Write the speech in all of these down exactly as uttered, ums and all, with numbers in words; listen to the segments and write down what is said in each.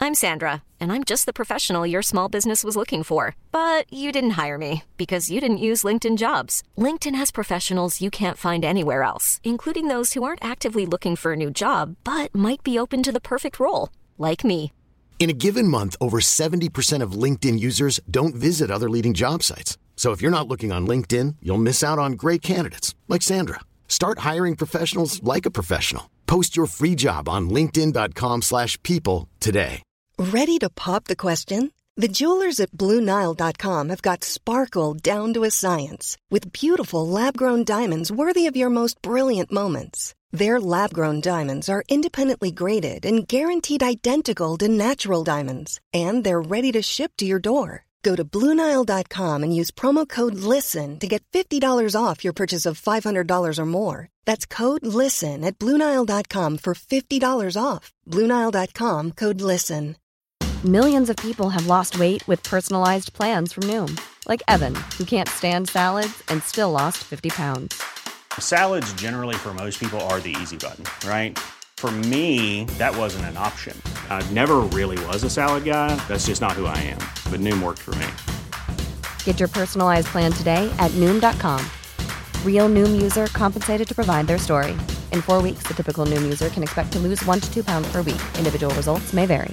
I'm Sandra, and I'm just the professional your small business was looking for. But you didn't hire me because you didn't use LinkedIn Jobs. LinkedIn has professionals you can't find anywhere else, including those who aren't actively looking for a new job, but might be open to the perfect role, like me. In a given month, over seventy percent of LinkedIn users don't visit other leading job sites. So if you're not looking on LinkedIn, you'll miss out on great candidates like Sandra. Start hiring professionals like a professional. Post your free job on linkedin.com slash people today. Ready to pop the question? The jewelers at Blue Nile dot com have got sparkle down to a science with beautiful lab-grown diamonds worthy of your most brilliant moments. Their lab-grown diamonds are independently graded and guaranteed identical to natural diamonds, and they're ready to ship to your door. Go to Blue Nile dot com and use promo code LISTEN to get fifty dollars off your purchase of five hundred dollars or more. That's code LISTEN at Blue Nile dot com for fifty dollars off. Blue Nile dot com, code LISTEN. Millions of people have lost weight with personalized plans from Noom. Like Evan, who can't stand salads and still lost fifty pounds. Salads generally for most people are the easy button, right? For me, that wasn't an option. I never really was a salad guy. That's just not who I am. But Noom worked for me. Get your personalized plan today at Noom dot com. Real Noom user compensated to provide their story. In four weeks, the typical Noom user can expect to lose one to two pounds per week. Individual results may vary.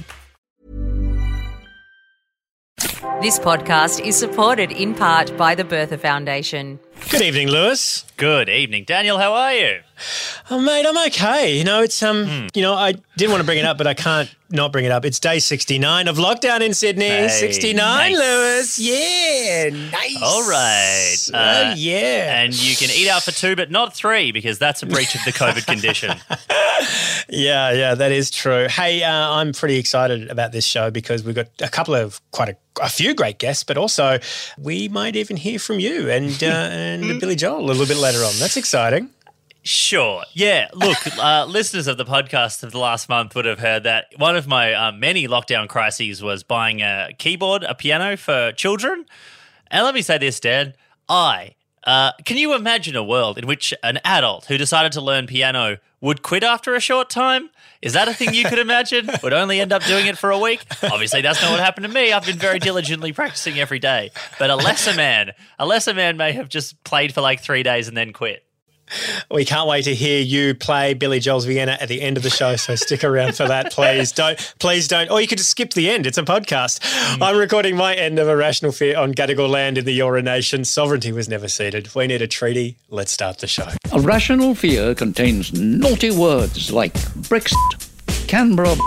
This podcast is supported in part by the Bertha Foundation. Good evening, Lewis. Good evening, Daniel. How are you? Oh, mate, I'm okay. You know, it's um, Mm. you know, I didn't want to bring it up, but I can't not bring it up. It's day sixty-nine of lockdown in Sydney. Hey, sixty-nine, nice. Lewis. Yeah, nice. All right. Oh, Uh, yeah. And you can eat out for two, but not three, because that's a breach of the COVID condition. Yeah, yeah, that is true. Hey, uh, I'm pretty excited about this show because we've got a couple of quite a, a few great guests, but also we might even hear from you and uh, and Billy Joel a little bit later on. That's exciting. Sure. Yeah. Look, uh, listeners of the podcast of the last month would have heard that one of my uh, many lockdown crises was buying a keyboard, a piano for children. And let me say this, Dan, I, uh, can you imagine a world in which an adult who decided to learn piano would quit after a short time? Is that a thing you could imagine? Would only end up doing it for a week? Obviously, that's not what happened to me. I've been very diligently practicing every day. But a lesser man, a lesser man may have just played for like three days and then quit. We can't wait to hear you play Billy Joel's Vienna at the end of the show, so stick around for that, please. Don't, please don't. Or you could just skip the end. It's a podcast. Mm. I'm recording my end of A Rational Fear on Gadigal land in the Eora Nation. Sovereignty was never ceded. We need a treaty. Let's start the show. A Rational Fear contains naughty words like Brexit, Canberra,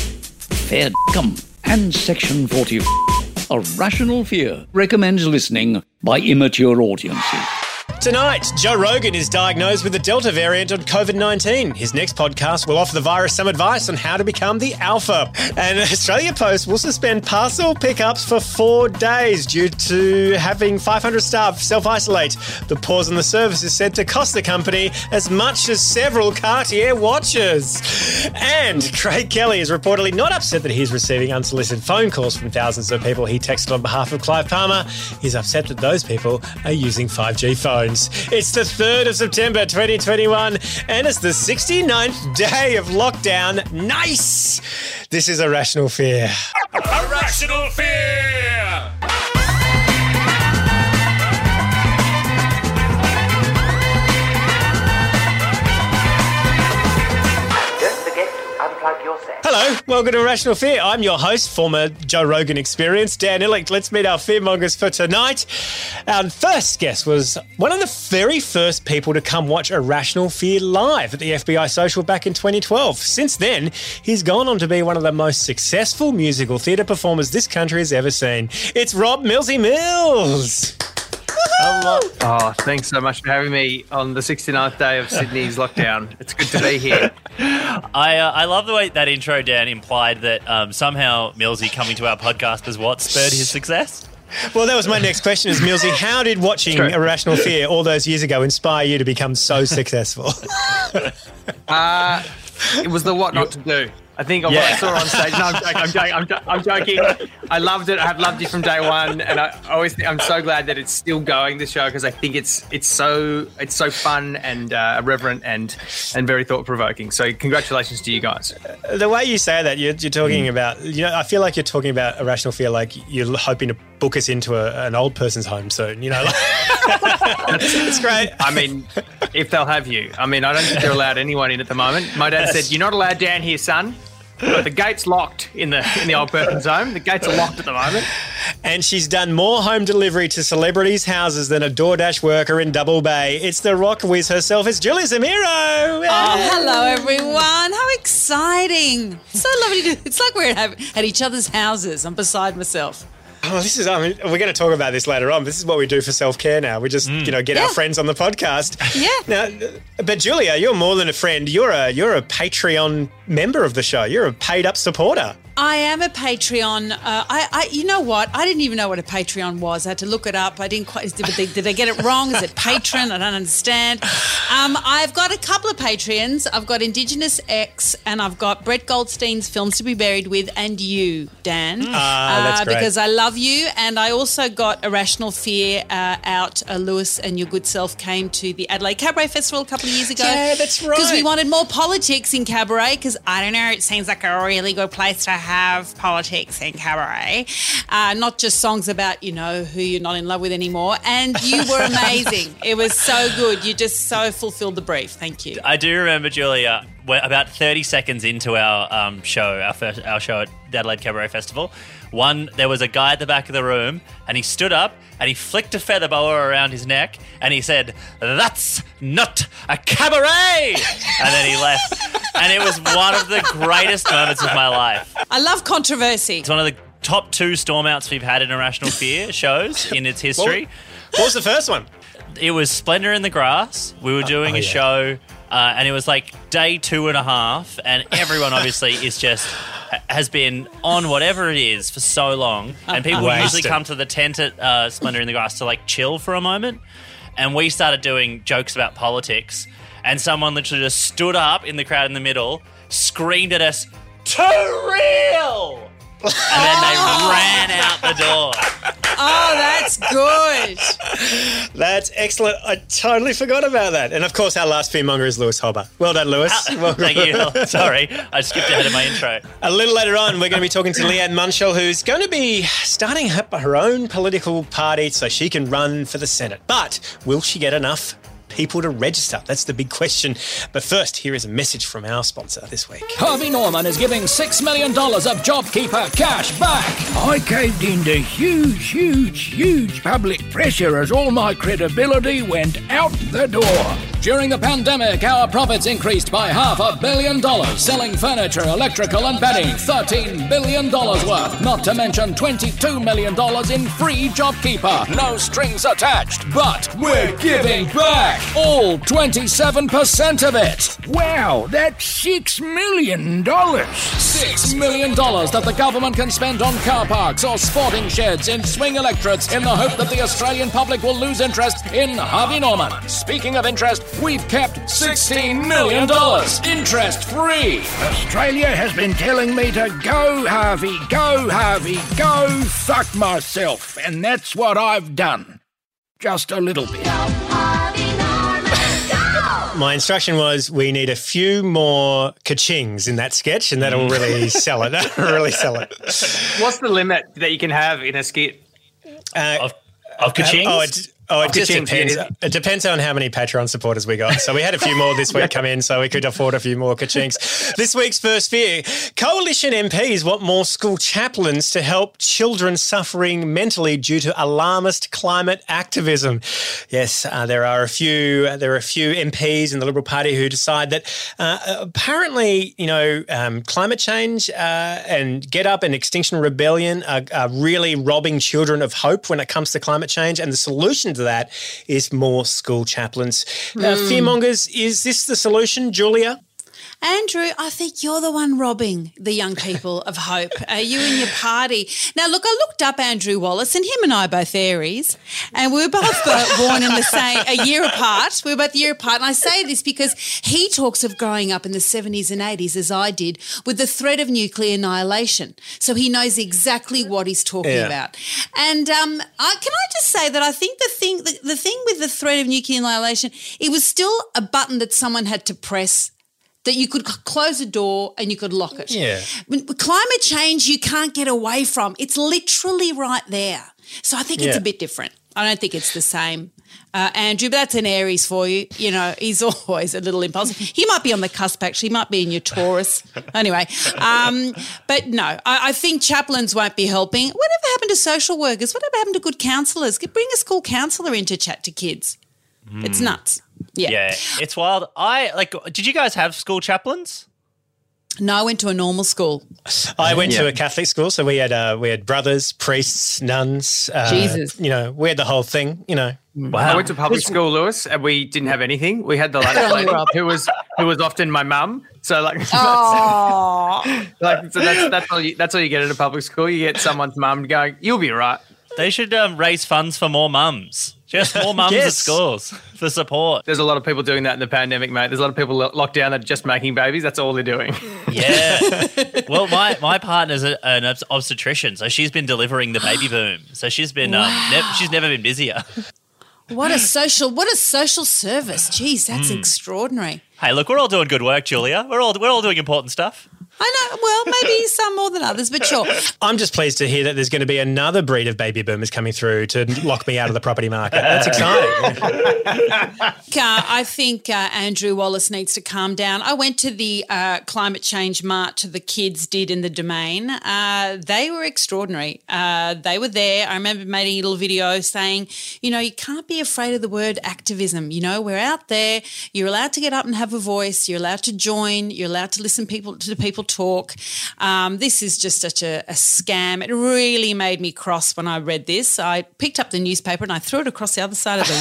fair cum, and Section forty. A Rational Fear recommends listening by immature audiences. Tonight, Joe Rogan is diagnosed with the Delta variant of COVID nineteen. His next podcast will offer the virus some advice on how to become the alpha. And Australia Post will suspend parcel pickups for four days due to having five hundred staff self-isolate. The pause on the service is said to cost the company as much as several Cartier watches. And Craig Kelly is reportedly not upset that he's receiving unsolicited phone calls from thousands of people he texted on behalf of Clive Palmer. He's upset that those people are using five G phones. It's the third of September twenty twenty-one and it's the sixty-ninth day of lockdown. Nice! This is A Rational Fear. A Rational Fear! Don't forget to unplug your set. Hello, welcome to A Rational Fear. I'm your host, former Joe Rogan experience, Dan Illick. Let's meet our fearmongers for tonight. Our first guest was one of the very first people to come watch A Rational Fear live at the F B I Social back in twenty twelve. Since then, he's gone on to be one of the most successful musical theatre performers this country has ever seen. It's Rob Millsy Mills. Hello. Oh, thanks so much for having me on the sixty-ninth day of Sydney's lockdown. It's good to be here. I uh, I love the way that intro, Dan, implied that um, somehow Millsy coming to our podcast is what spurred his success. Well, that was my next question is, Millsy, how did watching A Rational Fear all those years ago inspire you to become so successful? uh, it was the what not to do. I think of Yeah. what I saw on stage. No, I'm joking. I'm joking. I'm, jo- I'm joking. I loved it. I have loved you from day one, and I always think I'm so glad that it's still going. This show because I think it's it's so it's so fun and uh, irreverent and and very thought provoking. So congratulations to you guys. The way you say that, you're, you're talking mm. about, you know, I feel like you're talking about Irrational Fear like you're hoping to book us into a, an old person's home soon, you know? Like, it's great. I mean, if they'll have you. I mean, I don't think they're allowed anyone in at the moment. My dad said, you're not allowed down here, son. But the gate's locked in the in the old person's home. The gates are locked at the moment. And she's done more home delivery to celebrities' houses than a DoorDash worker in Double Bay. It's the rock whiz herself. It's Julia Zamiro. Oh, hello, everyone. How exciting. So lovely to... It's like we're at, at each other's houses. I'm beside myself. Oh, this is, I mean, we're going to talk about this later on. This is what we do for self-care now. We just, mm. you know, get yeah. our friends on the podcast. Yeah. Now, but Julia, you're more than a friend. You're a you're a Patreon member of the show. You're a paid-up supporter. I am a Patreon. Uh, I, I, you know what? I didn't even know what a Patreon was. I had to look it up. I didn't quite. Did they, did they get it wrong? Is it patron? I don't understand. Um, I've got a couple of Patreons. I've got Indigenous X, and I've got Brett Goldstein's Films to be Buried With, and you, Dan. Ah, uh, that's great. Because I love you, and I also got Irrational Fear uh, out. Uh, Lewis and your good self came to the Adelaide Cabaret Festival a couple of years ago. Yeah, that's right. Because we wanted more politics in cabaret. Because I don't know, it seems like a really good place to have. have politics in cabaret, uh, not just songs about, you know, who you're not in love with anymore. And you were amazing. It was so good. You just so fulfilled the brief. Thank you. I do remember, Julia, we're about thirty seconds into our um, show, our first, our show at the Adelaide Cabaret Festival, one, there was a guy at the back of the room and he stood up and he flicked a feather boa around his neck and he said, "That's not a cabaret!" And then he left. And it was one of the greatest moments of my life. I love controversy. It's one of the top two stormouts we've had in Irrational Fear shows in its history. What, what was the first one? It was Splendor in the Grass. We were doing oh, a yeah. show uh, and it was like day two and a half and everyone obviously is just has been on whatever it is for so long and people Wasted. usually come to the tent at uh, Splendor in the Grass to like chill for a moment, and we started doing jokes about politics and someone literally just stood up in the crowd in the middle, screamed at us, "Too real!" And then they ran out the door. Oh, that's good. That's excellent. I totally forgot about that. And, of course, our last fearmonger is Lewis Hobber. Well done, Lewis. Uh, thank you. Sorry, I skipped ahead of my intro. A little later on, we're going to be talking to Leanne Munshall, who's going to be starting up her own political party so she can run for the Senate. But will she get enough people to register? That's the big question. But first, here is a message from our sponsor this week. Harvey Norman is giving six million dollars of JobKeeper cash back. I caved into huge, huge, huge public pressure as all my credibility went out the door. During the pandemic, our profits increased by half a billion dollars, selling furniture, electrical and bedding, thirteen billion dollars worth, not to mention twenty-two million dollars in free JobKeeper. No strings attached, but we're giving back all twenty-seven percent of it. Wow, that's six million dollars. Six million dollars that the government can spend on car parks or sporting sheds in swing electorates in the hope that the Australian public will lose interest in Harvey Norman. Speaking of interest, we've kept sixteen million dollars interest-free. Australia has been telling me to go, Harvey, go, Harvey, go fuck myself. And that's what I've done. Just a little bit. My instruction was we need a few more ka-chings in that sketch and that'll really sell it. That'll really sell it. What's the limit that you can have in a skit? Uh, of of ka-chings? Uh, oh, it, oh, it just depends. It depends on how many Patreon supporters we got. So we had a few more this week come in, so we could afford a few more ka-chings. This week's First Fear. Coalition M Ps want more school chaplains to help children suffering mentally due to alarmist climate activism. Yes, uh, there are a few. There are a few M Ps in the Liberal Party who decide that uh, apparently, you know, um, climate change uh, and Get Up and Extinction Rebellion are, are really robbing children of hope when it comes to climate change, and the solution to that is more school chaplains. Mm. Uh, fearmongers, is this the solution, Julia? Andrew, I think you're the one robbing the young people of hope. Uh, you and your party. Now, look, I looked up Andrew Wallace, and him and I are both Aries, and we were both born in the same a year apart. We were both a year apart, and I say this because he talks of growing up in the seventies and eighties, as I did, with the threat of nuclear annihilation. So he knows exactly what he's talking Yeah. about. And um, I, can I just say that I think the thing, the, the thing with the threat of nuclear annihilation, it was still a button that someone had to press, that you could c- close a door and you could lock it. Yeah. When- with climate change, you can't get away from. It's literally right there. So I think it's Yeah. a bit different. I don't think it's the same. Uh, Andrew, but that's an Aries for you. You know, he's always a little impulsive. He might be on the cusp, actually. He might be in your Taurus. Anyway, um, but no, I, I think chaplains won't be helping. Whatever happened to social workers? Whatever happened to good counsellors? Bring a school counsellor in to chat to kids. It's nuts. Yeah. Yeah, it's wild. I like. Did you guys have school chaplains? No, I went to a normal school. I went Yeah. to a Catholic school, so we had uh, we had brothers, priests, nuns. Uh, Jesus. You know, we had the whole thing. You know, I went to public school, Lewis, and we didn't have anything. We had the lunch lady who was who was often my mum. So like, Oh. like so that's that's all you that's all you get at a public school. You get someone's mum going, "You'll be right." They should um, raise funds for more mums. Just more mums at Yes. schools for support. There's a lot of people doing that in the pandemic, mate. There's a lot of people lo- locked down that are just making babies. That's all they're doing. Yeah. Well, my, my partner's a, an obst- obstetrician, so she's been delivering the baby boom. So she's been um, ne- she's never been busier. What a social, what a social service. Jeez, that's extraordinary. Hey, look, we're all doing good work, Julia. We're all we're all doing important stuff. I know, well, maybe some more than others, but sure. I'm just pleased to hear that there's going to be another breed of baby boomers coming through to lock me out of the property market. That's exciting. Uh, I think uh, Andrew Wallace needs to calm down. I went to the uh, climate change march the kids did in the Domain. Uh, they were extraordinary. Uh, they were there. I remember making a little video saying, you know, you can't be afraid of the word activism. You know, we're out there. You're allowed to get up and have a voice. You're allowed to join. You're allowed to listen people to the people talk. Um, this is just such a, a scam. It really made me cross when I read this. I picked up the newspaper and I threw it across the other side of the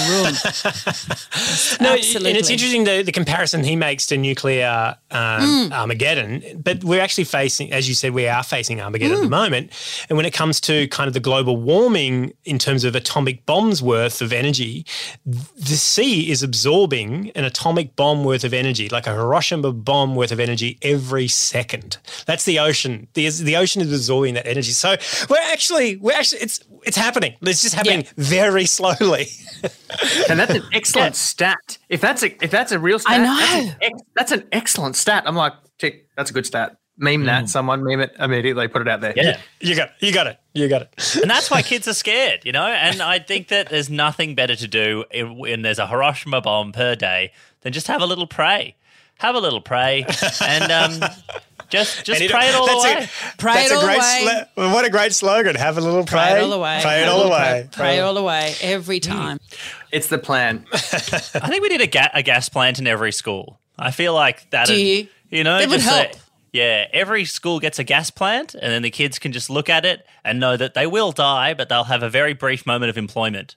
room. No, Absolutely. and it's interesting the, the comparison he makes to nuclear um, Armageddon, but we're actually facing, as you said, we are facing Armageddon at the moment. And when it comes to kind of the global warming in terms of atomic bombs worth of energy, the sea is absorbing an atomic bomb worth of energy, like a Hiroshima bomb worth of energy every second. That's the ocean. The, the ocean is absorbing that energy. So we're actually, we're actually, it's it's happening. It's just happening Yeah. very slowly. And that's an excellent stat. If that's a if that's a real stat, I know. That's, an ex, that's an excellent stat. I'm like, tick, that's a good stat. Meme that. Someone meme it immediately. Put it out there. Yeah. You got, you got it. You got it. And that's why kids are scared, you know? And I think that there's nothing better to do when there's a Hiroshima bomb per day than just have a little pray. Have a little pray and um, just just And pray it all that's away. A, Pray that's it all a great away. slo- what a great slogan. Have a little pray. Pray it all away. Pray it Have a all little away. Pray, pray it all away every time. It's the plan. I think we need a, ga- a gas plant in every school. I feel like that. Do you? You know, It would just help. a- yeah, every school gets a gas plant, and then the kids can just look at it and know that they will die, but they'll have a very brief moment of employment.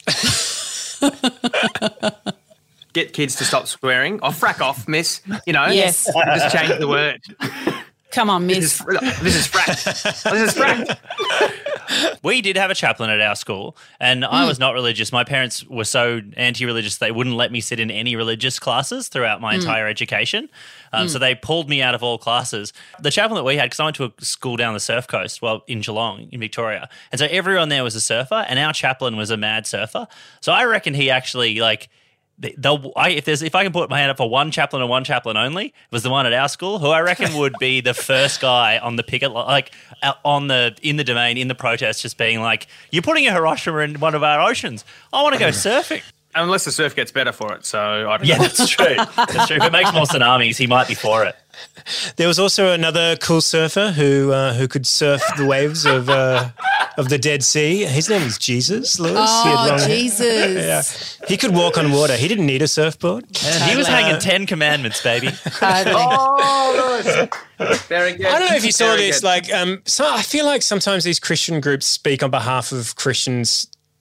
Get kids to stop swearing. Oh, frack off, miss. You know? Yes. Just change the word. Come on, This miss. is, this is frack. This is frack. We did have a chaplain at our school, and Mm. I was not religious. My parents were so anti-religious they wouldn't let me sit in any religious classes throughout Mm. my entire education. Um, So they pulled me out of all classes. The chaplain that we had, because I went to a school down the Surf Coast, well, in Geelong, in Victoria, and so everyone there was a surfer, and our chaplain was a mad surfer. So I reckon he actually like. They'll, I, if there's if I can put my hand up for one chaplain and one chaplain only, it was the one at our school, who I reckon would be the first guy on the picket, li- like out on the in the Domain in the protest, just being like, "You're putting a Hiroshima in one of our oceans. I want to go surfing." Unless the surf gets better for it. So I don't Yeah, know. that's true. That's true. If it makes more tsunamis, he might be for it. There was also another cool surfer who uh, who could surf the waves of uh, of the Dead Sea. His name was Jesus, Lewis. He had Oh, long hair. Jesus. Yeah. He could walk on water. He didn't need a surfboard. He was hanging Ten Commandments, baby. Oh, Lewis. Very good. I don't know if you saw Very this. good. Like, um, so I feel like sometimes these Christian groups speak on behalf of Christians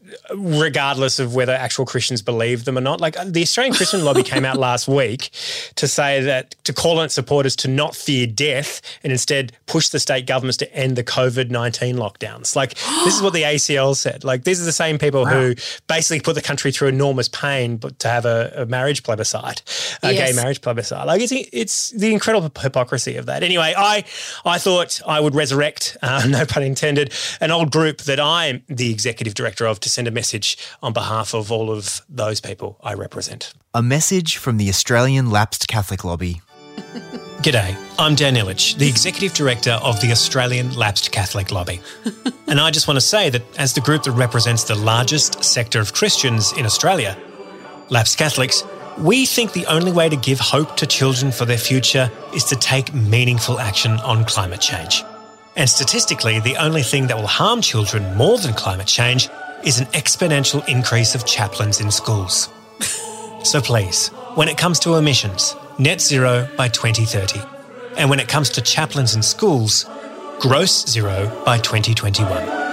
regardless of whether actual Christians believe them or not. Like the Australian Christian Lobby came out last week to say that, to call on its supporters to not fear death and instead push the state governments to end the COVID nineteen lockdowns. Like this is what the A C L said. Like these are the same people wow. who basically put the country through enormous pain but to have a, a marriage plebiscite, a yes. gay marriage plebiscite. Like it's it's the incredible hypocrisy of that. Anyway, I I thought I would resurrect, uh, no pun intended, an old group that I'm the executive director of to send a message on behalf of all of those people I represent. A message from the Australian Lapsed Catholic Lobby. G'day, I'm Dan Illich, the Executive Director of the Australian Lapsed Catholic Lobby. And I just want to say that as the group that represents the largest sector of Christians in Australia, Lapsed Catholics, we think the only way to give hope to children for their future is to take meaningful action on climate change. And statistically, the only thing that will harm children more than climate change is an exponential increase of chaplains in schools. So please, when it comes to emissions, net zero by twenty thirty. And when it comes to chaplains in schools, gross zero by twenty twenty-one.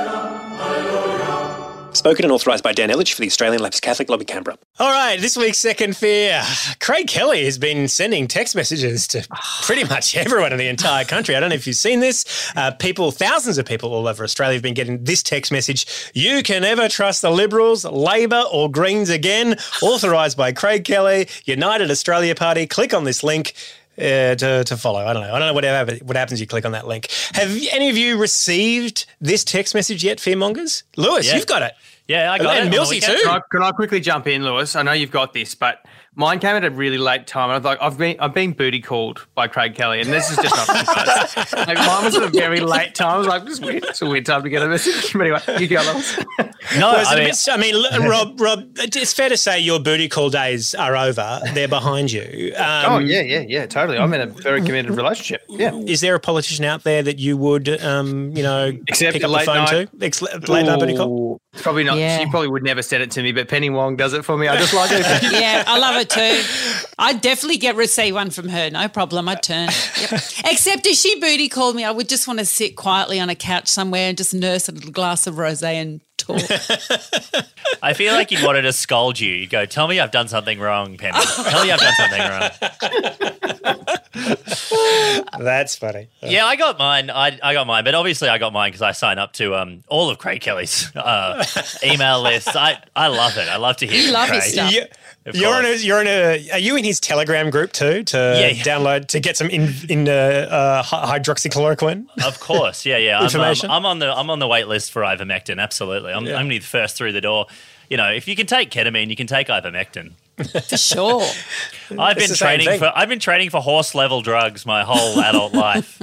Spoken and authorised by Dan Illich for the Australian Lapsed Catholic Lobby, Canberra. All right, this week's Second Fear. Craig Kelly has been sending text messages to pretty much everyone in the entire country. I don't know if you've seen this. Uh, people, thousands of people all over Australia have been getting this text message. You can never trust the Liberals, Labor or Greens again. Authorised by Craig Kelly, United Australia Party. Click on this link. Uh, to, to follow. I don't know. I don't know what, happens, what happens if you click on that link. Have any of you received this text message yet, Fearmongers? Lewis, yeah. you've got it. Yeah, I got and it. And Milsey too. Can I, can I quickly jump in, Lewis? I know you've got this, but mine came at a really late time. I was like, I've been I've been booty called by Craig Kelly, and this is just not nice. Like, mine was at a very late time. I was like, this is weird. It's a weird time to get a message. But anyway, you go, Lewis. No, well, I, mean, bit, I mean, Rob, Rob, it's fair to say your booty call days are over. They're behind you. Um, oh, yeah, yeah, yeah, totally. I'm in a very committed relationship. Yeah. Is there a politician out there that you would, um, you know, Except pick up late the phone night. to? Ex- late night booty call? Probably not. Yeah. She probably would never send it to me, but Penny Wong does it for me. I just like it. Yeah, I love it too. I'd definitely get receive one from her. No problem. I'd turn. Yep. Except if she booty called me, I would just want to sit quietly on a couch somewhere and just nurse a little glass of rosé and talk. I feel like you'd want her to scold you. You'd go, tell me I've done something wrong, Penny. Tell me I've done something wrong. That's funny. Yeah, I got mine. I I got mine, but obviously I got mine because I sign up to um all of Craig Kelly's uh, email lists. I, I love it. I love to hear You from love Craig. his stuff. You, you're in a, you're in a, are you in his Telegram group too to Yeah, yeah. download, to get some in, in uh, uh, hydroxychloroquine? Of course, yeah, yeah. I'm, um, Information? I'm on the I'm on the wait list for ivermectin. Absolutely, I'm Yeah. I'm the first through the door. You know, if you can take ketamine, you can take ivermectin. For sure. I've It's been the same training thing. for I've been training for horse level drugs my whole adult life.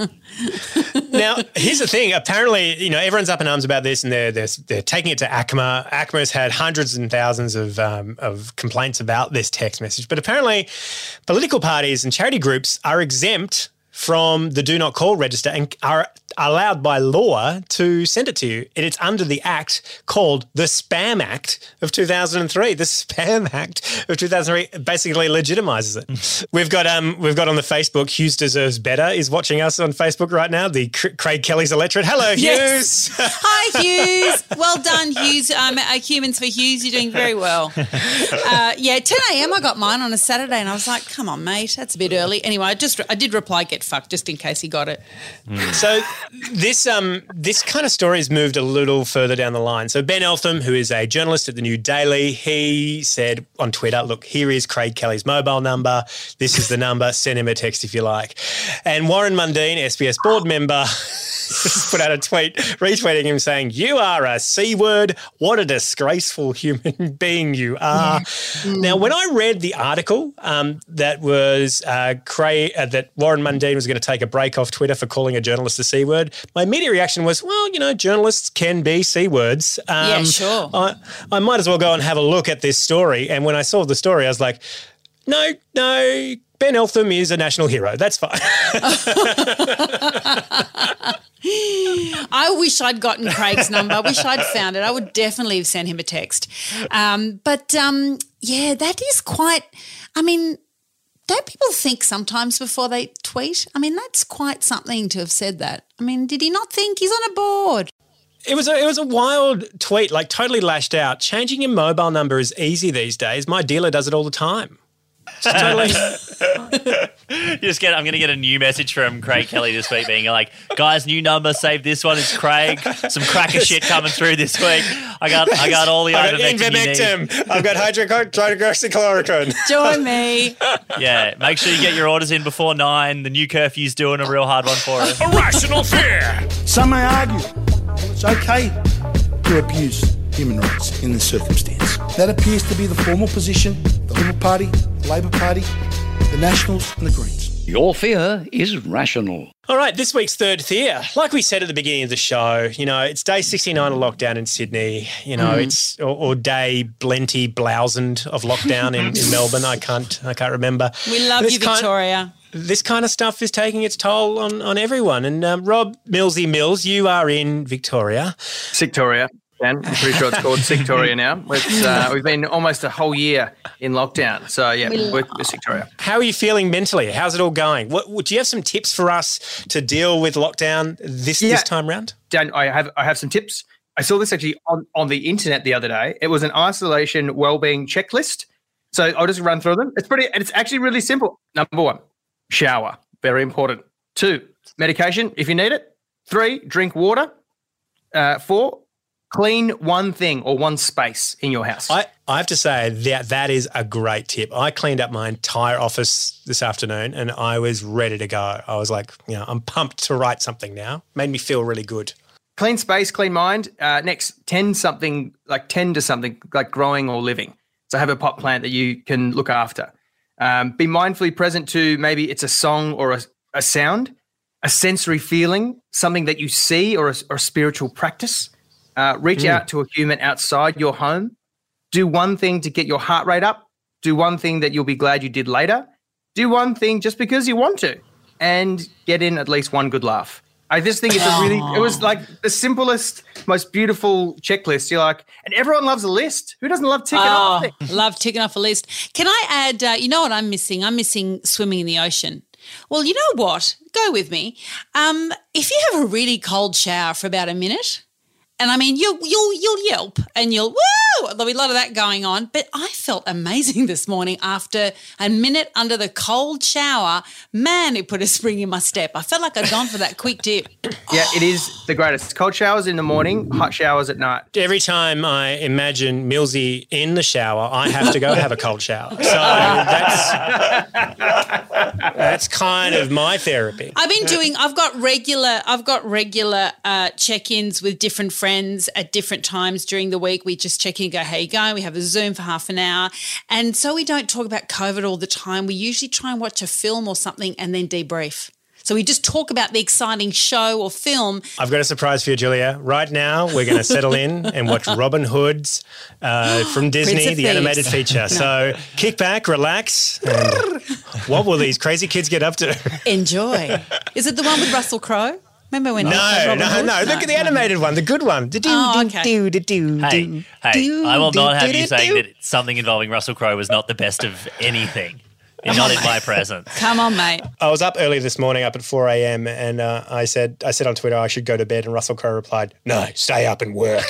Now, here's the thing. Apparently, you know, everyone's up in arms about this, and they're they're, they're taking it to ACMA. ACMA's had hundreds and thousands of um, of complaints about this text message, but apparently, political parties and charity groups are exempt from the Do Not Call register and are allowed by law to send it to you. And it's under the act called the Spam Act of two thousand three. The Spam Act of two thousand three basically legitimizes it. We've got um we've got on the Facebook, Hughes Deserves Better is watching us on Facebook right now, the C- Craig Kelly's electorate. Hello, Hughes. Yes. Hi, Hughes. Well done, Hughes. Um, uh, Humans for Hughes, you're doing very well. Uh, yeah, ten a.m. I got mine on a Saturday, and I was like, come on, mate, that's a bit early. Anyway, I just I did reply, get fucked, just in case he got it. So this um this kind of story has moved a little further down the line. So Ben Eltham, who is a journalist at the New Daily, he said on Twitter, look, here is Craig Kelly's mobile number. This is the number. Send him a text if you like. And Warren Mundine, S B S board member, put out a tweet retweeting him saying, you are a C word. What a disgraceful human being you are. Now, when I read the article um, that was uh, Craig, uh, that Warren Mundine was going to take a break off Twitter for calling a journalist a C word, my immediate reaction was, well, you know, journalists can be C words. Um, Yeah, sure. I, I might as well go and have a look at this story. And when I saw the story, I was like, no, no, Ben Eltham is a national hero. That's fine. I wish I'd gotten Craig's number. I wish I'd found it. I would definitely have sent him a text. Um, but, um, yeah, that is quite – I mean, don't people think sometimes before they tweet? I mean, that's quite something to have said that. I mean, did he not think he's on a board? It was a, it was a wild tweet, like totally lashed out. Changing your mobile number is easy these days. My dealer does it all the time. Just totally. You just get. I'm going to get a new message from Craig Kelly this week, being like, "Guys, new number. Save this one. It's Craig. Some cracker shit coming through this week. I got. I got all the I've got ivermectin you need. I've got hydroxychloroquine. Join me. Yeah, make sure you get your orders in before nine. The new curfew's doing a real hard one for us. Irrational fear. Some may argue it's okay to abuse human rights in this circumstance. That appears to be the formal position of the Liberal Party, the Labor Party, the Nationals and the Greens. Your fear is rational. All right, this week's third fear. Like we said at the beginning of the show, you know, it's day sixty-nine of lockdown in Sydney. You know, mm. it's or, or day blenty blousand of lockdown in, in Melbourne. I can't, I can't remember. We love this you, Victoria. Kind, this kind of stuff is taking its toll on, on everyone. And um, Rob Millsy Mills, you are in Victoria. Victoria. I'm pretty sure it's called Victoria now. It's, uh, we've been almost a whole year in lockdown. So, yeah, we're with Victoria. How are you feeling mentally? How's it all going? What, do you have some tips for us to deal with lockdown this, yeah. this time round? Dan, I have I have some tips. I saw this actually on, on the internet the other day. It was an isolation wellbeing checklist. So I'll just run through them. It's pretty. It's actually really simple. Number one, shower. Very important. Two, medication if you need it. Three, drink water. Uh, four, clean one thing or one space in your house. I, I have to say that that is a great tip. I cleaned up my entire office this afternoon and I was ready to go. I was like, you know, I'm pumped to write something now. Made me feel really good. Clean space, clean mind. Uh, next, tend something, like tend to something like growing or living. So have a pot plant that you can look after. Um, be mindfully present to maybe it's a song or a, a sound, a sensory feeling, something that you see or a, or a spiritual practice. Uh, reach mm. out to a human outside your home. Do one thing to get your heart rate up. Do one thing that you'll be glad you did later. Do one thing just because you want to and get in at least one good laugh. I just think it's a really, it was like the simplest, most beautiful checklist. You're like, and everyone loves a list. Who doesn't love ticking oh, off things? Love ticking off a list. Can I add, uh, you know what I'm missing? I'm missing swimming in the ocean. Well, you know what? Go with me. Um, if you have a really cold shower for about a minute, and I mean, you'll you'll you'll yelp and you'll woo. There'll be a lot of that going on. But I felt amazing this morning after a minute under the cold shower. Man, it put a spring in my step. I felt like I'd gone for that quick dip. Yeah, it is the greatest. Cold showers in the morning, hot showers at night. Every time I imagine Millsy in the shower, I have to go have a cold shower. So that's that's kind of my therapy. I've been doing. I've got regular. I've got regular uh, check-ins with different friends. Friends at different times during the week. We just check in and go, how you going? We have a Zoom for half an hour. And so we don't talk about COVID all the time. We usually try and watch a film or something and then debrief. So we just talk about the exciting show or film. I've got a surprise for you, Julia. Right now, we're going to settle in and watch Robin Hood's uh, from Disney, the animated feature. No. So kick back, relax, and what will these crazy kids get up to? Enjoy. Is it the one with Russell Crowe? Remember when? No, no, no, no. Look at the animated one, the good one. The do, oh, do, okay. do, do, do, hey, do, hey, do, I will do, not have do, you do, saying do. that something involving Russell Crowe was not the best of anything. You're not in my presence. Come on, mate. I was up early this morning, up at four a.m., and uh, I said, I said on Twitter I should go to bed, and Russell Crowe replied, "No, stay up and work."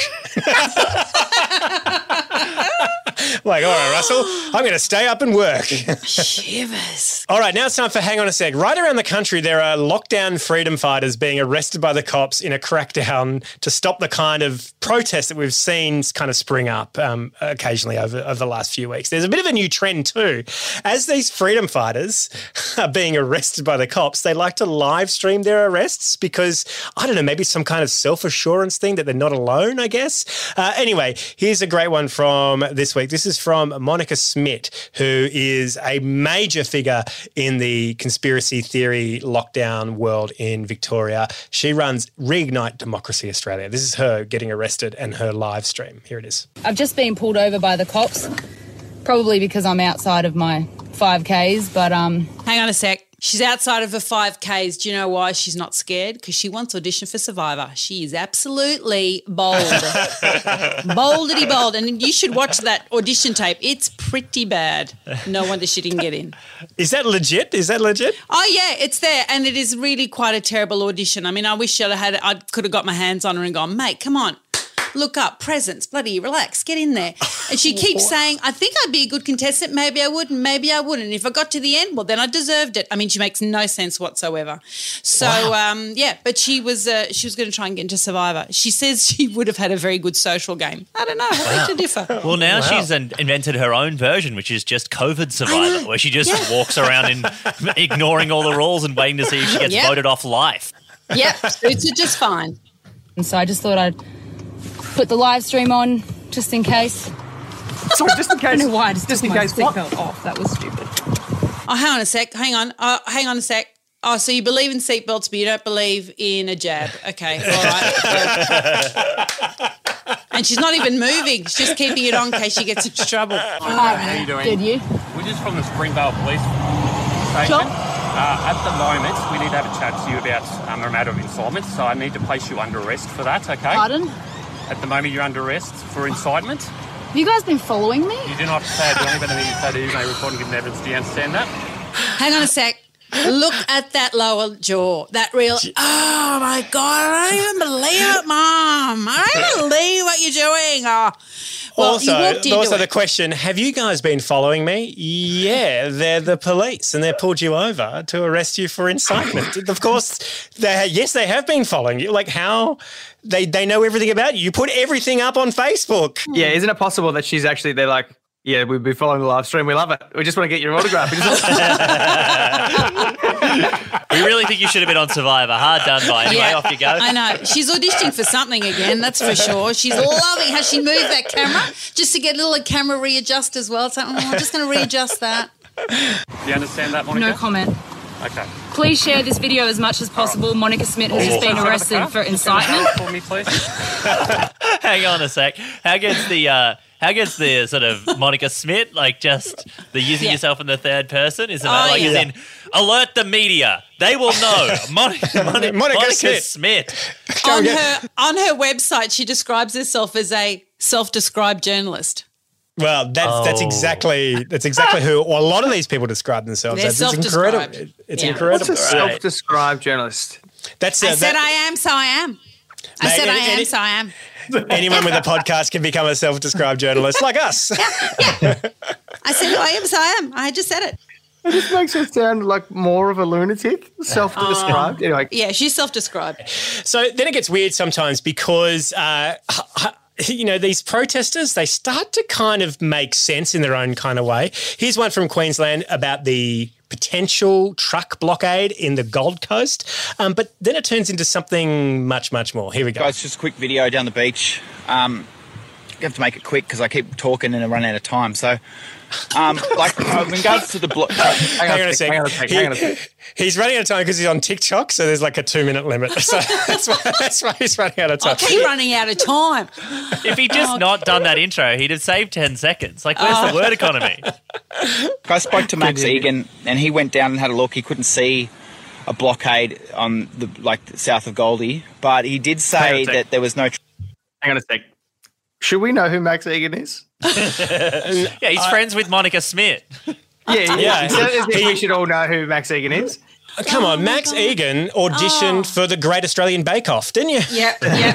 Like, all right, Russell, I'm going to stay up and work. Shivers. All right, now it's time for Hang On a Sec. Right around the country, there are lockdown freedom fighters being arrested by the cops in a crackdown to stop the kind of protest that we've seen kind of spring up um, occasionally over, over the last few weeks. There's a bit of a new trend too. As these freedom fighters are being arrested by the cops, they like to live stream their arrests because, I don't know, maybe some kind of self-assurance thing that they're not alone, I guess. Uh, anyway, here's a great one from this week. This is from Monica Smith, who is a major figure in the conspiracy theory lockdown world in Victoria. She runs Reignite Democracy Australia. This is her getting arrested and her live stream. Here it is. I've just been pulled over by the cops, probably because I'm outside of my five Ks, but... um. Hang on a sec. She's outside of her five Ks. Do you know why she's not scared? Because she wants audition for Survivor. She is absolutely bold. Boldity bold. And you should watch that audition tape. It's pretty bad. No wonder she didn't get in. Is that legit? Is that legit? Oh, yeah, it's there. And it is really quite a terrible audition. I mean, I wish I'd had, I could have got my hands on her and gone, mate, come on. Look up, presents, bloody relax, get in there. And she keeps saying, I think I'd be a good contestant, maybe I wouldn't, maybe I wouldn't. If I got to the end, well, then I deserved it. I mean, she makes no sense whatsoever. So, wow. um, yeah, but she was uh, she was going to try and get into Survivor. She says she would have had a very good social game. I don't know, I wow. beg to differ. Well, now wow. she's an, invented her own version, which is just COVID Survivor, where she just yeah. walks around and ignoring all the rules and waiting to see if she gets yep. voted off life. Yep, it's just fine. And so I just thought I'd put the live stream on just in case. Sorry, just in case. I don't know why I just, just took in my case what? seatbelt off. That was stupid. Oh, hang on a sec. Hang on. Uh, hang on a sec. Oh, so you believe in seatbelts, but you don't believe in a jab. Okay, all right. And she's not even moving. She's just keeping it on in case she gets into trouble. Hi, how are you doing? Good, you? We're just from the Springvale Police Station. Sure. Uh, at the moment, we need to have a chat to you about um, a matter of incitement, so I need to place you under arrest for that, okay? Pardon? At the moment, you're under arrest for incitement. Have you guys been following me? You do not have to say it. The only better thing you say to you may report and give evidence. Do you understand that? Hang on a sec. Look at that lower jaw. That real, oh, my God, I don't even believe it, Mom. I don't even believe what you're doing. Oh. Well, also, also the question, have you guys been following me? Yeah, they're the police and they pulled you over to arrest you for incitement. Of course, they, yes, they have been following you. Like how they, they know everything about you. You put everything up on Facebook. Yeah, isn't it possible that she's actually, they're like, yeah, we've been following the live stream. We love it. We just want to get your autograph. We really think you should have been on Survivor. Hard done by. Anyway, yeah, off you go. I know. She's auditioning for something again, that's for sure. She's loving how she moved that camera just to get a little camera readjust as well. So, oh, I'm just going to readjust that. Do you understand that, Monica? No comment. Okay. Please share this video as much as possible. Monica Smith has just been arrested for incitement. For me, please. Hang on a sec. How gets the uh, how gets the sort of Monica Smith, like just the using yeah. yourself in the third person? Is it oh, like yeah. as in alert the media? They will know. Monica, Monica, Monica, Monica Smith. Smith. On her on her website, she describes herself as a self-described journalist. Well, that's oh. that's exactly that's exactly who well, a lot of these people describe themselves They're as. It's incredible. It's yeah. incredible. What's a self-described journalist? That's uh, I said that, I am, so I am. I Mate, said any, I am, any, so I am. Anyone with a podcast can become a self-described journalist like us. Yeah, yeah. I said I am, so I am. I just said it. It just makes her sound like more of a lunatic, self-described. Um, anyway. Yeah, she's self-described. So then it gets weird sometimes because, uh, you know, these protesters, they start to kind of make sense in their own kind of way. Here's one from Queensland about the potential truck blockade in the Gold Coast. Um, but then it turns into something much, much more. Here we go. Guys, just a quick video down the beach. Um, you have to make it quick because I keep talking and I run out of time. So, um, like, in regards to the block... Hang, hang on a second. Hang on a second. Hang on a second. He's running out of time because he's on TikTok, so there's like a two-minute limit. So that's why, that's why he's running out of time. I keep running out of time. If he'd just oh, not done that intro, he'd have saved ten seconds. Like, where's oh. the word economy? I spoke to Max Egan, and he went down and had a look. He couldn't see a blockade on the like south of Goldie, but he did say that there was no... Tr- Hang on a sec. Should we know who Max Egan is? Yeah, he's uh, friends with Monica Smith. Yeah, yeah. So he, we should all know who Max Egan is. Come on, Max Egan auditioned oh. for the Great Australian Bake Off, didn't you? Yeah,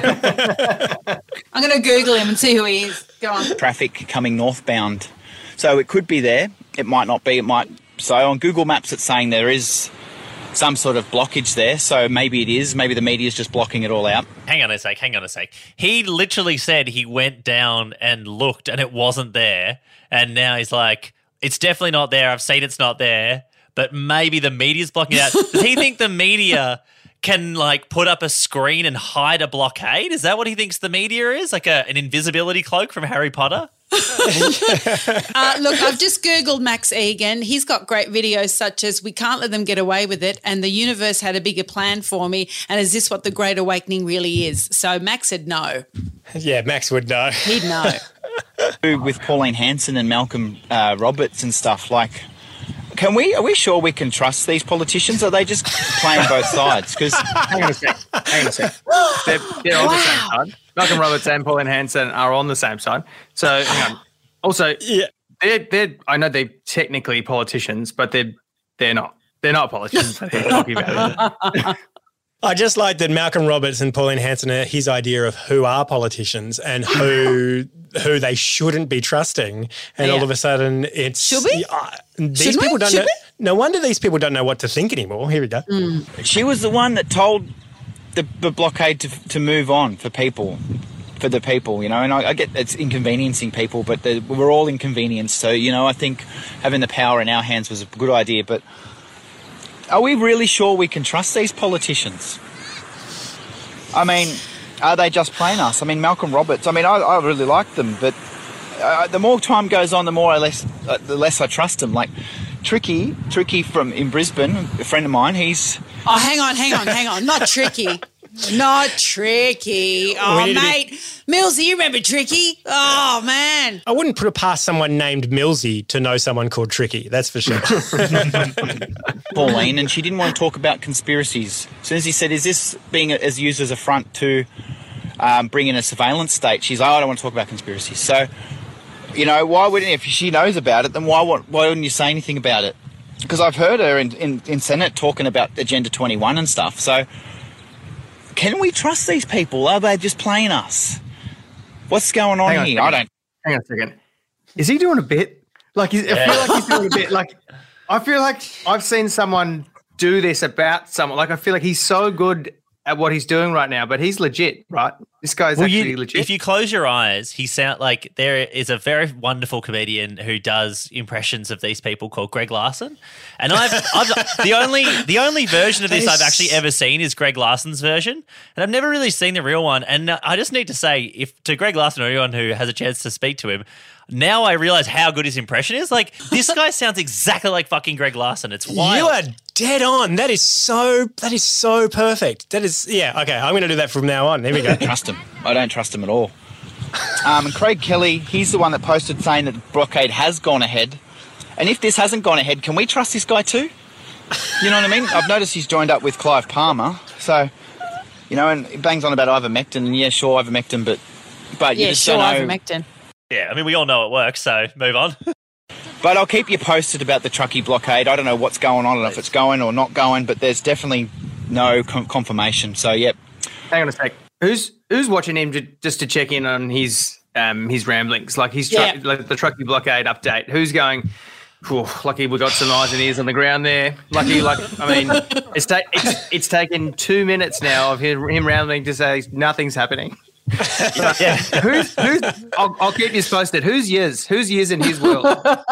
yeah. I'm going to Google him and see who he is. Go on. Traffic coming northbound. So it could be there. It might not be. It might. So on Google Maps, it's saying there is some sort of blockage there. So maybe it is. Maybe the media's just blocking it all out. Hang on a sec. Hang on a sec. He literally said he went down and looked and it wasn't there. And now he's like, it's definitely not there. I've seen it's not there. But maybe the media's blocking it out. Does he think the media can, like, put up a screen and hide a blockade? Is that what he thinks the media is? Like a, an invisibility cloak from Harry Potter? uh, look, I've just Googled Max Egan. He's got great videos such as We Can't Let Them Get Away With It and The Universe Had a Bigger Plan for Me and Is This What the Great Awakening Really Is? So Max said no. Yeah, Max would know. He'd know. With Pauline Hanson and Malcolm uh, Roberts and stuff, like... can we? Are we sure we can trust these politicians? Or are they just playing both sides? Because hang on a sec. Hang on a sec. They're, they're on wow. the same side. Malcolm Roberts and Pauline Hanson are on the same side. So hang on. Also, yeah, they're, they're I know they're technically politicians, but they're they're not. They're not politicians. They're talking about it. I just like that Malcolm Roberts and Pauline Hanson are his idea of who are politicians and who who they shouldn't be trusting. And yeah. all of a sudden it's... Should we? Uh, these Should people we? don't Should know. we? No wonder these people don't know what to think anymore. Here we go. Mm. She was the one that told the, the blockade to, to move on for people, for the people, you know. And I, I get it's inconveniencing people, but the, we're all inconvenienced. So, you know, I think having the power in our hands was a good idea. But are we really sure we can trust these politicians? I mean, are they just playing us? I mean, Malcolm Roberts, I mean, I, I really like them, but uh, the more time goes on, the more I less, uh, the less I trust them. Like, Tricky, Tricky from in Brisbane, a friend of mine, he's... Oh, hang on, hang on, hang on. Not Tricky. Not Tricky. Oh, mate. Be- Millsy, you remember Tricky? Oh, man. I wouldn't put it past someone named Millsy to know someone called Tricky, that's for sure. Pauline, and she didn't want to talk about conspiracies. As soon as he said, is this being as used as a front to um, bring in a surveillance state, she's like, oh, I don't want to talk about conspiracies. So, you know, why wouldn't, if she knows about it, then why, why wouldn't you say anything about it? Because I've heard her in, in, in Senate talking about Agenda twenty-one and stuff, so... Can we trust these people? Are they just playing us? What's going on, on here? I don't. Hang on a second. Is he doing a bit? Like, yeah. I feel like he's doing a bit. Like, I feel like I've seen someone do this about someone. Like, I feel like he's so good at what he's doing right now, but he's legit, right? This guy's well, actually you, legit. If you close your eyes, he sound like there is a very wonderful comedian who does impressions of these people called Greg Larson, and I've, I've the only the only version of this I've actually ever seen is Greg Larson's version, and I've never really seen the real one. And I just need to say, if to Greg Larson or anyone who has a chance to speak to him. Now I realize how good his impression is. Like, this guy sounds exactly like fucking Greg Larson. It's wild. You are dead on. That is so, that is so perfect. That is, yeah, okay, I'm going to do that from now on. There we go. I don't trust him. I don't trust him at all. Um, and Craig Kelly, he's the one that posted saying that the blockade has gone ahead. And if this hasn't gone ahead, can we trust this guy too? You know what I mean? I've noticed he's joined up with Clive Palmer. So, you know, and he bangs on about ivermectin. And yeah, sure, ivermectin, but, but you yeah, just sure, don't know. ivermectin. Yeah, I mean, we all know it works, so move on. But I'll keep you posted about the Truckee blockade. I don't know what's going on. I don't know if it's going or not going, but there's definitely no com- confirmation. So, yep. Hang on a sec. Who's who's watching him to, just to check in on his um, his ramblings? Like, his truck, yeah. like the Truckee blockade update. Who's going, lucky we got some eyes and ears on the ground there. Lucky, like, I mean, it's, ta- it's, it's taken two minutes now of him, him rambling to say nothing's happening. yeah. Who's who's? I'll, I'll keep you posted. Who's Yiz? Who's Yiz in his world?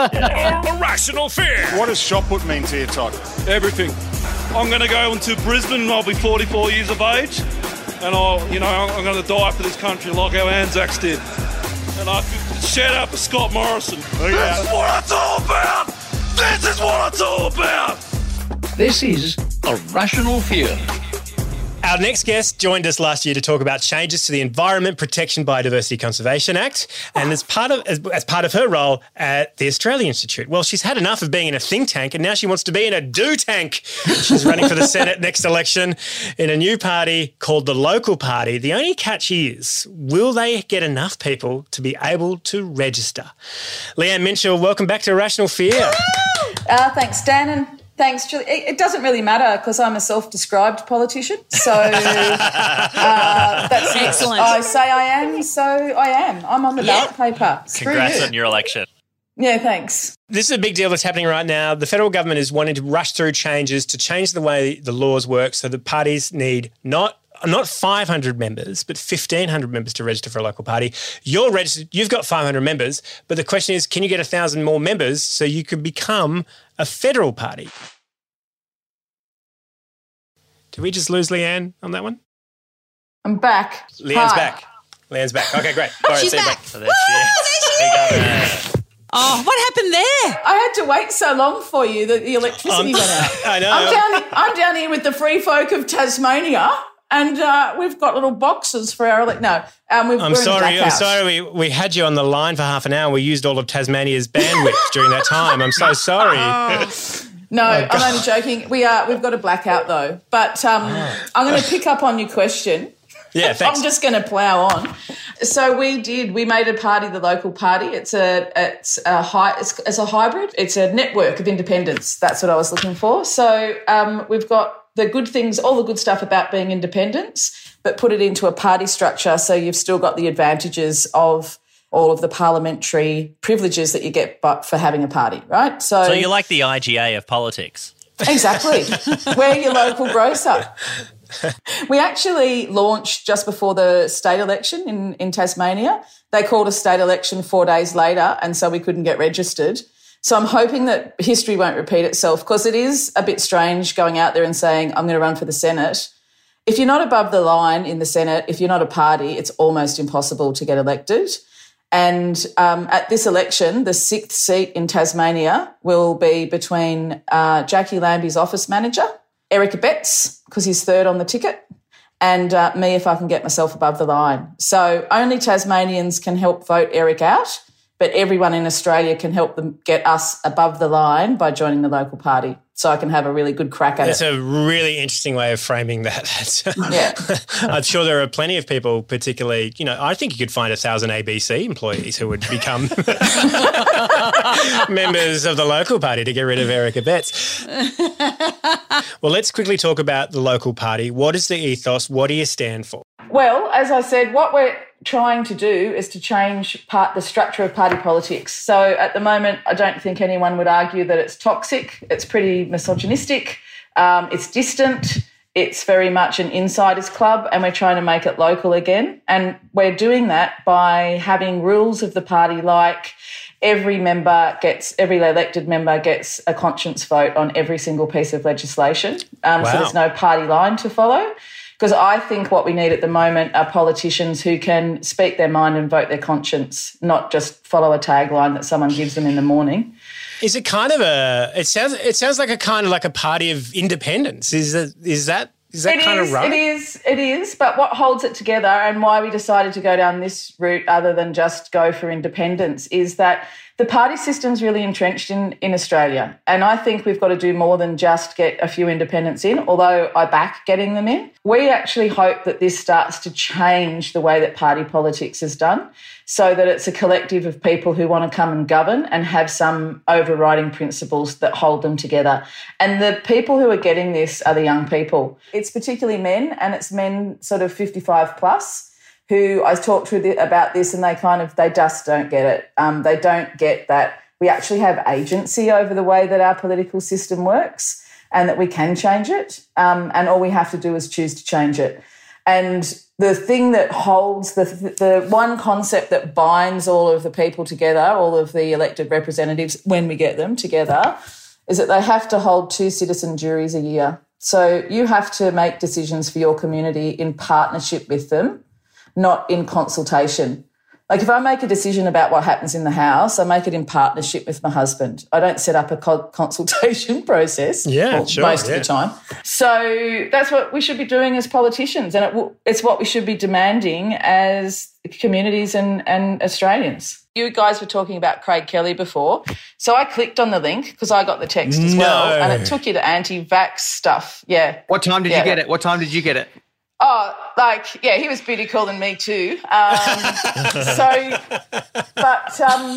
Yeah. Irrational fear. What does shot put mean to you, Todd? Everything. I'm going to go into Brisbane. I'll be forty-four years of age, and I'll, you know, I'm going to die for this country like our Anzacs did. And I shout out for Scott Morrison. Oh, yeah. This is what it's all about. This is what it's all about. This is Irrational Fear. Our next guest joined us last year to talk about changes to the Environment Protection Biodiversity Conservation Act, and as part of as, as part of her role at the Australia Institute. Well, she's had enough of being in a think tank, and now she wants to be in a do tank. She's running for the Senate next election in a new party called the Local Party. The only catch is, will they get enough people to be able to register? Leanne Minshall, welcome back to Irrational Fear. Uh, thanks, Dan, and thanks, Julie. It, it doesn't really matter because I'm a self-described politician. So uh, that's excellent. I say I am, so I am. I'm on the yeah. ballot paper. Screw Congrats you. on your election. Yeah, thanks. This is a big deal that's happening right now. The federal government is wanting to rush through changes to change the way the laws work so the parties need not not five hundred members, but fifteen hundred members to register for a local party. You're registered, you've got five hundred members, but the question is, can you get one thousand more members so you can become a federal party? Did we just lose Leanne on that one? I'm back. Leanne's Hi. back. Leanne's back. Okay, great. All right, She's see you back. back. So there she is. There you go. Oh, what happened there? I had to wait so long for you that the electricity Um, went out. I know. I'm down, I'm down here with the free folk of Tasmania, And uh, we've got little boxes for our elect. No, um, we've, I'm we're in a sorry. I'm blackout. sorry. We, we had you on the line for half an hour. We used all of Tasmania's bandwidth during that time. I'm so sorry. No, Oh, I'm only joking. We are. We've got a blackout though. But um, I'm going to pick up on your question. Yeah, thanks. I'm just going to plough on. So we did. We made a party, the local party. It's a it's a high it's, it's a hybrid. It's a network of independents. That's what I was looking for. So um, we've got the good things, all the good stuff about being independents, but put it into a party structure. So you've still got the advantages of all of the parliamentary privileges that you get but for having a party, right? So, So you're like the I G A of politics. Exactly. We're your local grocer. We actually launched just before the state election in, in Tasmania. They called a state election four days later, and so we couldn't get registered. So I'm hoping that history won't repeat itself, because it is a bit strange going out there and saying, I'm going to run for the Senate. If you're not above the line in the Senate, if you're not a party, it's almost impossible to get elected. And um, at this election, the sixth seat in Tasmania will be between uh, Jackie Lambie's office manager, Eric Abetz, because he's third on the ticket, and uh, me if I can get myself above the line. So only Tasmanians can help vote Eric out, but everyone in Australia can help them get us above the line by joining the local party, so I can have a really good crack at That's it. a really interesting way of framing that. That's, yeah. I'm sure there are plenty of people, particularly, you know, I think you could find a thousand A B C employees who would become members of the local party to get rid of Eric Abetz. Well, let's quickly talk about the local party. What is the ethos? What do you stand for? Well, as I said, what we're trying to do is to change part the structure of party politics. So at the moment, I don't think anyone would argue that it's toxic. It's pretty misogynistic. Um, it's distant. It's very much an insiders club, and we're trying to make it local again. And we're doing that by having rules of the party like every member gets, every elected member gets a conscience vote on every single piece of legislation. Um, Wow. So there's no party line to follow. Because I think what we need at the moment are politicians who can speak their mind and vote their conscience, not just follow a tagline that someone gives them in the morning. Is it kind of a? It sounds. It sounds like a kind of like a party of independence. Is that? Is that? Is that It kind is, of right? It is, it is. But what holds it together and why we decided to go down this route other than just go for independence is that the party system's really entrenched in, in Australia. And I think we've got to do more than just get a few independents in, although I back getting them in. We actually hope that this starts to change the way that party politics is done, so that it's a collective of people who want to come and govern and have some overriding principles that hold them together. And the people who are getting this are the young people. It's particularly men, and it's men sort of fifty-five plus who I talked to about this, and they kind of, they just don't get it. Um, they don't get that we actually have agency over the way that our political system works and that we can change it, um, and all we have to do is choose to change it. And the thing that holds, the, the one concept that binds all of the people together, all of the elected representatives, when we get them together, is that they have to hold two citizen juries a year. So you have to make decisions for your community in partnership with them, not in consultation. Like if I make a decision about what happens in the house, I make it in partnership with my husband. I don't set up a co- consultation process Yeah, well, sure, most yeah. of the time. So that's what we should be doing as politicians, and it w- it's what we should be demanding as communities and, and Australians. You guys were talking about Craig Kelly before, so I clicked on the link because I got the text as well, No. and it took you to anti-vax stuff. Yeah. What time did Yeah. you get it? What time did you get it? Oh, like, yeah, he was booty calling me too. Um, so, but um,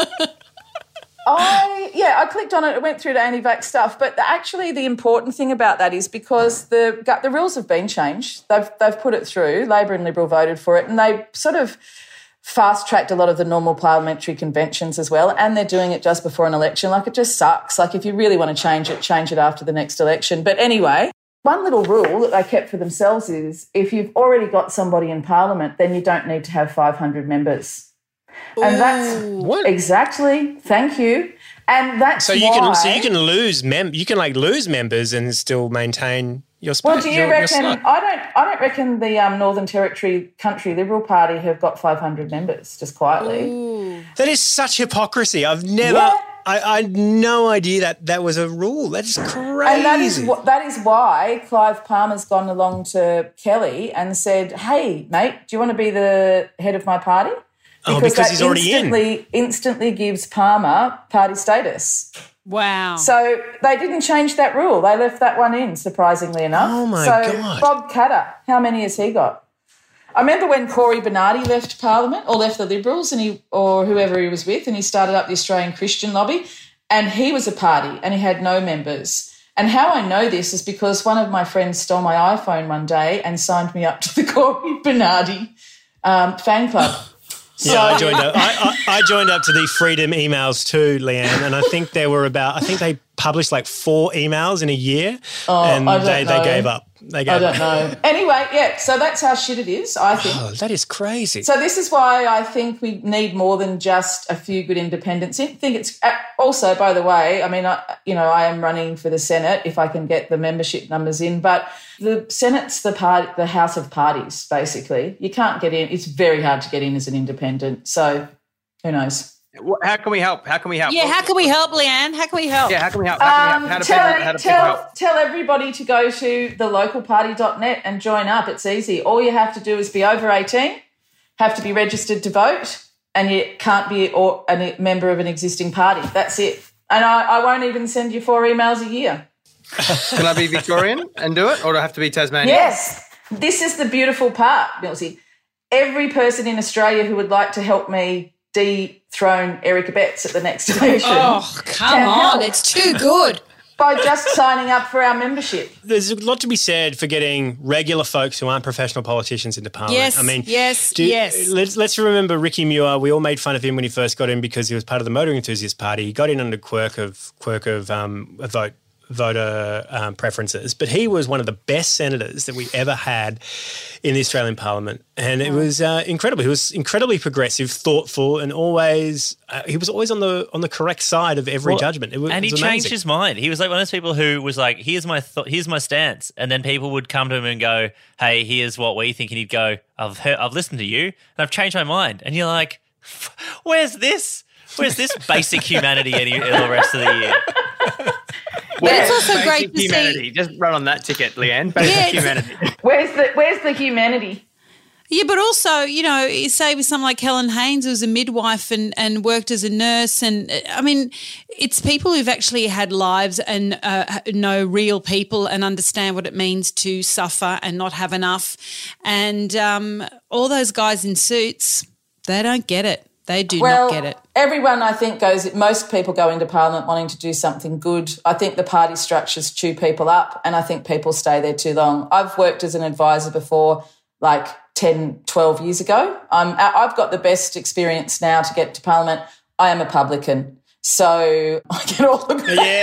I, yeah, I clicked on it. It went through to anti-vax stuff. But the, actually the important thing about that is because the the rules have been changed. They've, they've put it through. Labor and Liberal voted for it, and they sort of fast-tracked a lot of the normal parliamentary conventions as well, and they're doing it just before an election. Like, it just sucks. Like, if you really want to change it, change it after the next election. But anyway, one little rule that they kept for themselves is if you've already got somebody in Parliament, then you don't need to have five hundred members. And that's What? exactly, thank you. And that's So you why, can. So you can lose mem. You can like lose members and still maintain your space. Well, do you your, reckon? Your slot. I don't. I don't reckon the um, Northern Territory Country Liberal Party have got five hundred members just quietly. That is such hypocrisy. I've never, Yeah. I, I had no idea that that was a rule. That's crazy. And that is what that is why Clive Palmer's gone along to Kelly and said, "Hey, mate, do you want to be the head of my party?" Because, oh, because that he's already instantly, in. Instantly gives Palmer party status. Wow. So they didn't change that rule. They left that one in, surprisingly enough. Oh, my so God. Bob Catter, how many has he got? I remember when Corey Bernardi left Parliament or left the Liberals and he or whoever he was with, and he started up the Australian Christian Lobby, and he was a party and he had no members. And how I know this is because one of my friends stole my iPhone one day and signed me up to the Corey Bernardi um, fan club. Yeah, so, I joined up. I, I, I joined up to the Freedom emails too, Leanne, and I think there were about. I think they published like four emails in a year, oh, and I don't they, know. they gave up. They gave I don't up. know. Anyway, yeah. So that's how shit it is. I think. Oh, that is crazy. So this is why I think we need more than just a few good independents. I think it's also, by the way, I mean, I, you know, I am running for the Senate if I can get the membership numbers in, but the Senate's the part, the House of Parties, basically. You can't get in. It's very hard to get in as an independent. So who knows? How can we help? How can we help? Yeah, how can we help, Leanne? How can we help? Yeah, how can we help? How can we help? Um, How do tell, people, how do tell, people help? tell everybody to go to the local party dot net and join up. It's easy. All you have to do is be over eighteen, have to be registered to vote, and you can't be or, a member of an existing party. That's it. And I, I won't even send you four emails a year. Can I be Victorian and do it, or do I have to be Tasmanian? Yes. This is the beautiful part, Milsey. Every person in Australia who would like to help me dethrone Erica Betts at the next election. Oh, come can on. help It's too good. By just signing up for our membership. There's a lot to be said for getting regular folks who aren't professional politicians into Parliament. Yes, I mean, yes, do, yes. Let's, let's remember Ricky Muir. We all made fun of him when he first got in because he was part of the Motoring Enthusiast Party. He got in under quirk of quirk of um, a vote. voter um, preferences, but he was one of the best senators that we ever had in the Australian Parliament, and it was uh, incredible. He was incredibly progressive, thoughtful, and always uh, he was always on the on the correct side of every Well, judgment. It was, and it he was changed amazing. his mind. He was like one of those people who was like, "Here's my th- here's my stance," and then people would come to him and go, "Hey, here's what we think," and he'd go, "I've heard, I've listened to you, and I've changed my mind," and you're like, "Where's this? Where's this basic humanity any the rest of the year?" But it's also Basic great to humanity. see. Just run on that ticket, Leanne. Basic Yeah, humanity. Where's the Where's the humanity? Yeah, but also, you know, you say with someone like Helen Haynes, who was a midwife and, and worked as a nurse. And, I mean, it's people who've actually had lives and uh, know real people and understand what it means to suffer and not have enough. And um, all those guys in suits, they don't get it. They do well, not get it. Everyone, I think, goes, most people go into Parliament wanting to do something good. I think the party structures chew people up, and I think people stay there too long. I've worked as an advisor before, like ten, twelve years ago. Um, I've got the best experience now to get to Parliament. I am a publican, so I get all the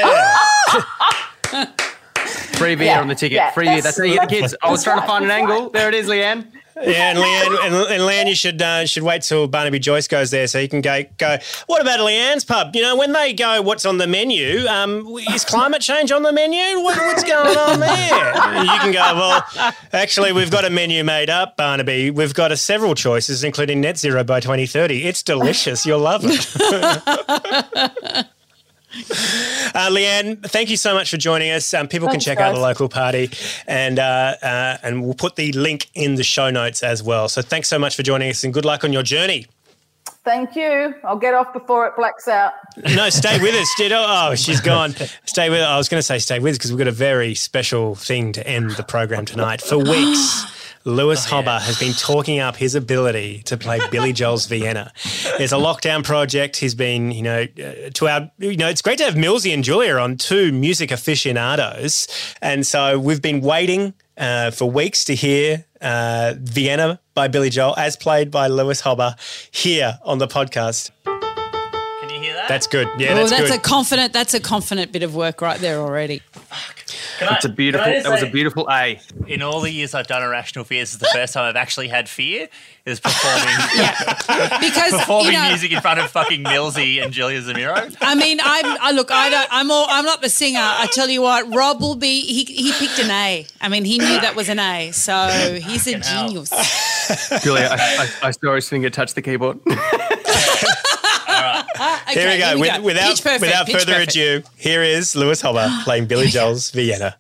Yeah. Free beer Yeah, on the ticket. yeah, Free beer. that's- That's how you get the kids. I was that's trying to right, find an that's angle. right. There it is, Leanne. Yeah, and Leanne, and, and Leanne, you should uh, should wait till Barnaby Joyce goes there so you can go, go, what about Leanne's pub? You know, when they go, what's on the menu? Um, is climate change on the menu? What, what's going on there? You can go, well, actually, we've got a menu made up, Barnaby. We've got a several choices, including net zero by twenty thirty. It's delicious. You'll love it. Uh, Leanne, thank you so much for joining us. Um, people Thanks, can check guys. out the local party, and uh, uh, and we'll put the link in the show notes as well. So thanks so much for joining us, and good luck on your journey. Thank you. I'll get off before it blacks out. No, stay with us. Did oh, she's gone. Stay with. I was going to say stay with us because we've got a very special thing to end the program tonight. For weeks, Lewis Oh, Hobba has been talking up his ability to play Billy Joel's Vienna. There's a lockdown project. He's been, you know, uh, to our, you know, it's great to have Millsy and Julia on, two music aficionados. And so we've been waiting uh, for weeks to hear uh, Vienna by Billy Joel as played by Lewis Hobba here on the podcast. Can you hear that? That's good. Yeah, oh, that's, that's good. a confident. That's a confident bit of work right there already. Can That's I- a beautiful. can I just That was a say- beautiful A. In all the years I've done Irrational Fears, it's the first time I've actually had fear is performing Because performing you know, music in front of fucking Millsy and Julia Zamiro. I mean, I'm. I look. I don't. I'm all. I'm not the singer. I tell you what, Rob will be. He he picked an A. I mean, he knew that was an A. So he's a genius. Julia, I, I, I saw his finger touch the keyboard. All right. Okay, here we go. here we With- go. Without, Pitch perfect, without pitch further perfect. ado, here is Lewis Hobber playing Billy Joel's Vienna.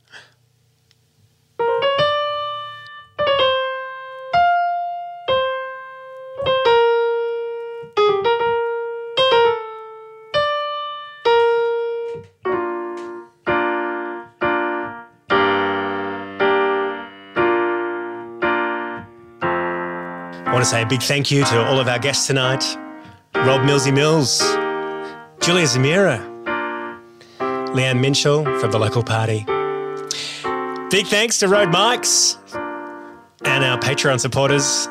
I want to say a big thank you to all of our guests tonight. Rob Millsy Mills, Julia Zamira, Leanne Minshall from the local party. Big thanks to Road Mikes and our Patreon supporters.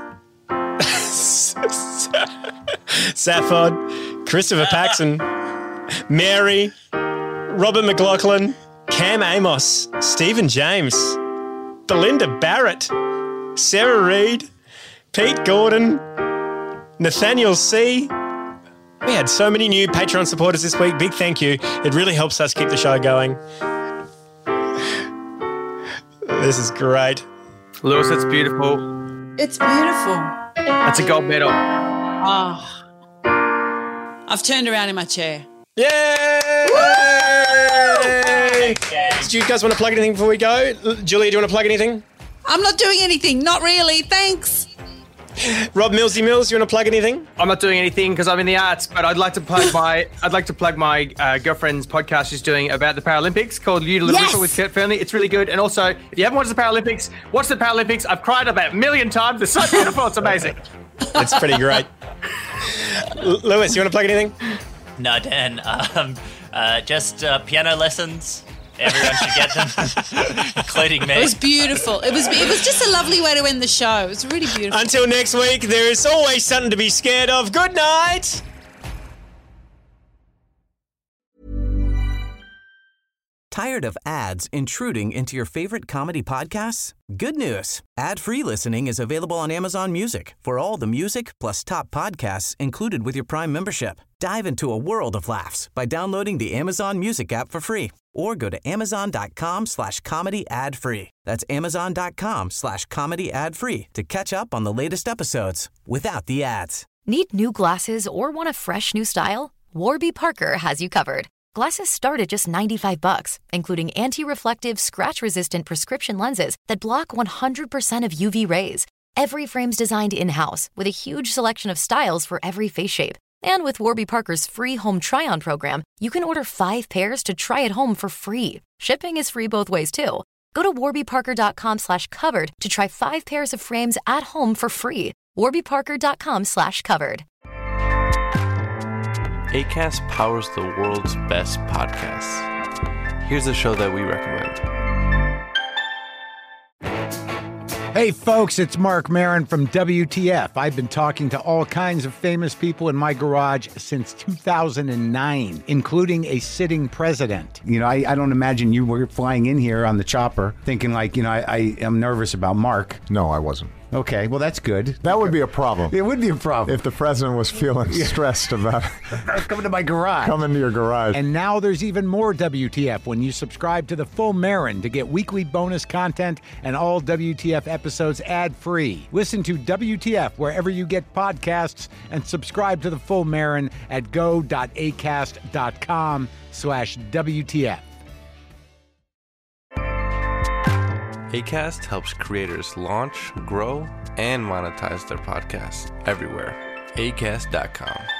Safford, Christopher Paxson, Mary, Robert McLaughlin, Cam Amos, Stephen James, Belinda Barrett, Sarah Reed, Pete Gordon, Nathaniel C. We had so many new Patreon supporters this week. Big thank you. It really helps us keep the show going. This is great. Lewis, it's beautiful. It's beautiful. That's a gold medal. Oh. I've turned around in my chair. Yay! Do you guys want to plug anything before we go? Julia, do you want to plug anything? I'm not doing anything. Not really. Thanks. Rob Millsy Mills, you want to plug anything? I'm not doing anything because I'm in the arts, but I'd like to plug my I'd like to plug my uh, girlfriend's podcast she's doing about the Paralympics called You to Little Yes! Ripple with Kurt Fearnley. It's really good. And also, if you haven't watched the Paralympics, watch the Paralympics. I've cried about a million times. It's so beautiful. It's amazing. It's pretty great. L- Lewis, you want to plug anything? No, Dan. Um, uh, just uh, piano lessons. Everyone should get them, including me. It was beautiful. It was it was just a lovely way to end the show. It was really beautiful. Until next week, there is always something to be scared of. Good night. Tired of ads intruding into your favorite comedy podcasts? Good news. Ad-free listening is available on Amazon Music for all the music plus top podcasts included with your Prime membership. Dive into a world of laughs by downloading the Amazon Music app for free or go to amazon.com slash comedy ad free. That's amazon.com slash comedy ad free to catch up on the latest episodes without the ads. Need new glasses or want a fresh new style? Warby Parker has you covered. Glasses start at just ninety-five bucks, including anti-reflective, scratch-resistant prescription lenses that block one hundred percent of U V rays. Every frame's designed in-house with a huge selection of styles for every face shape. And with Warby Parker's free home try-on program, you can order five pairs to try at home for free. Shipping is free both ways, too. Go to warbyparker.com slash covered to try five pairs of frames at home for free. warbyparker.com slash covered. Acast powers the world's best podcasts. Here's a show that we recommend. Hey folks, it's Mark Maron from W T F. I've been talking to all kinds of famous people in my garage since two thousand nine, including a sitting president. You know, I, I don't imagine you were flying in here on the chopper thinking like, you know, I, I am nervous about Mark. No, I wasn't. Okay, well, that's good. That would be a problem. It would be a problem. If the president was feeling stressed about coming to my garage. Coming to your garage. And now there's even more W T F when you subscribe to the Full Marin to get weekly bonus content and all W T F episodes ad-free. Listen to W T F wherever you get podcasts and subscribe to the Full Marin at go.acast.com slash WTF. Acast helps creators launch, grow, and monetize their podcasts everywhere. acast dot com.